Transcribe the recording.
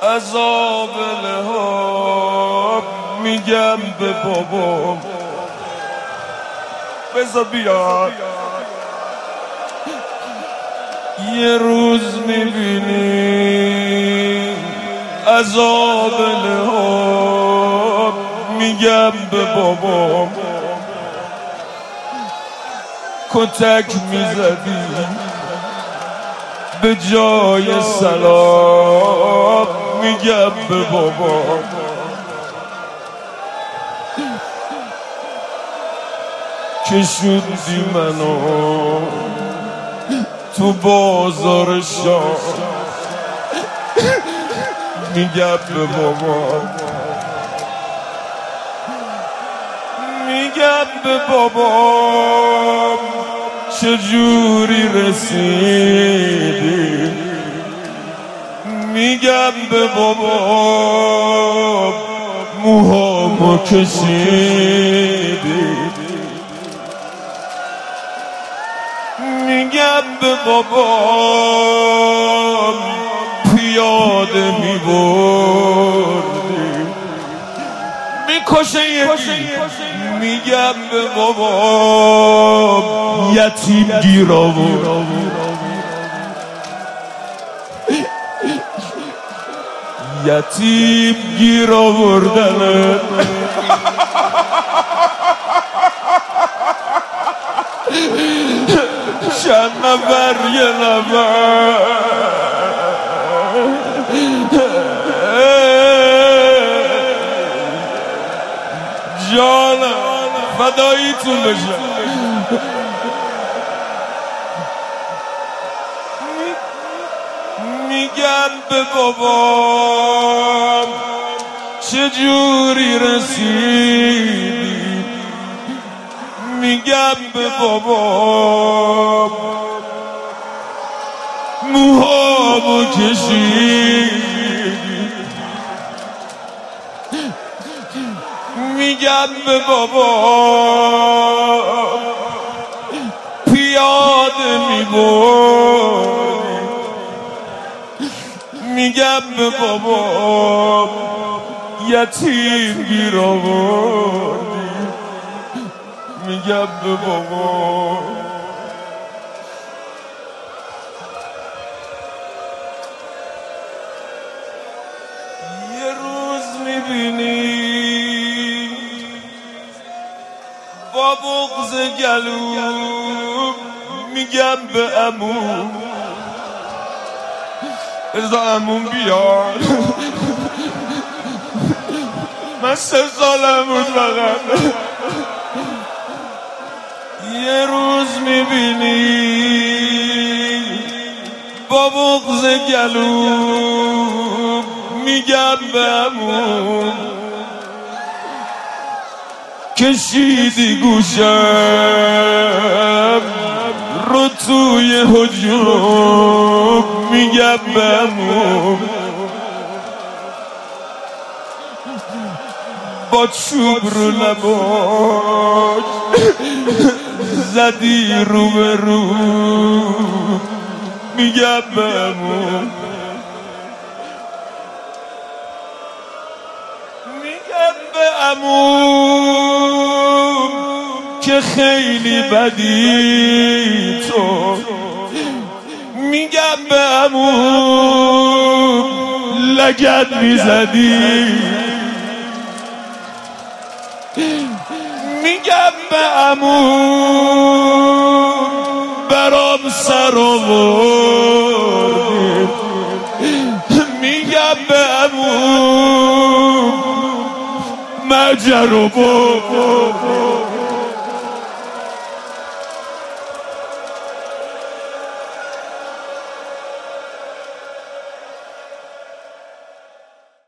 عذاب لحاب میگم به بابام بذار بیاد. یه روز میبینی عذاب لحاب میگم به بابام کتک میزدی به جای سلام میگم به بابام کشوندی منو تو بازار شام میگم به بابام میگم به بابام چجوری رسیدی میگم به بابام موهامو کشیدی میگم به بابام پیاده میبردی میکشه یکی میگم به بابام یتیم گیر آورد یتیم گیر آوردنه چند نفر یه نفر جانم فداییتون بشه. میگم به بابام چجوری رسیدی میگم به بابام موهامو کشیدی میگم به بابام پیاده میبردی میگم به بابام یتیم گیر آوردی میگم به بابام یه روز میبینی با بغض گلوم میگم به عموم ازا عموم بیاد من 3 سالم بود فقط. یه روز میبینی با بغض گلوم میگم به عموم کشیدی گوشم رو توی هجوم میگم به عموم با چوب رو لباش زدی رو به رو میگم به عموم میگم به عموم که خیلی بدی تو میگم به عموم لگد میزدی میگم به عموم برام سر آوردی میگم به عموم مجر و